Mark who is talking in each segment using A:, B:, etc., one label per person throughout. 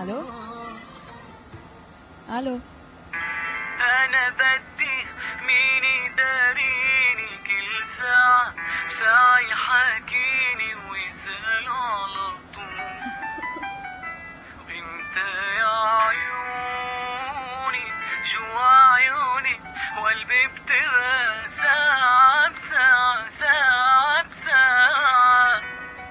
A: الو الو.
B: انا بدي مين يداريني كل ساعة ساعة يحاكيني ويسأل على طول انت يا عيوني جوا عيوني وقلبي بتبقى ساعة بساعة ساعة بساعة.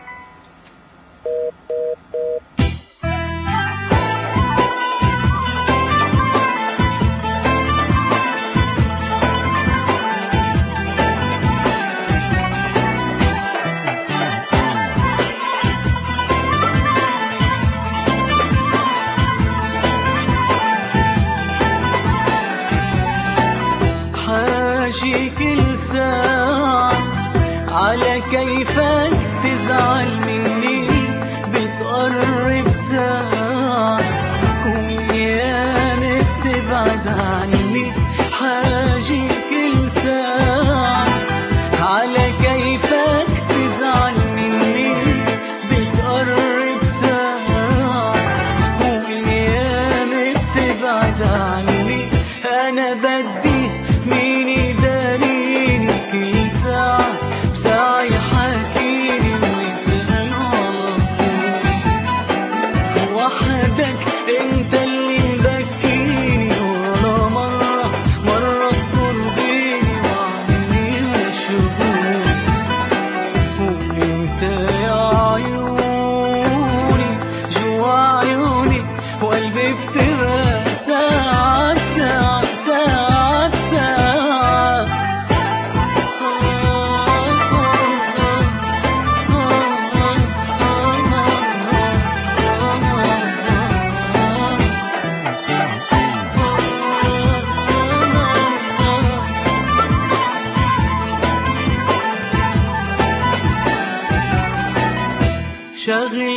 B: حاجي كل ساعة على كيفك تزعل مني بتقرب ساعة ويانا بتبعد عني. حاجي كل ساعة على كيفك تزعل مني بتقرب ساعة ويانا بتبعد عني. أنا بدي مين يداريني كل ساعة بساعة يحاكيني ويسأل على طول وحدك انت اللي مبكيني ولا مرة ترضيني وعني مشغول وانت يا عيوني جوا عيوني وقلبي بتبقى ساعة ساعة ساعة ساعة. شغل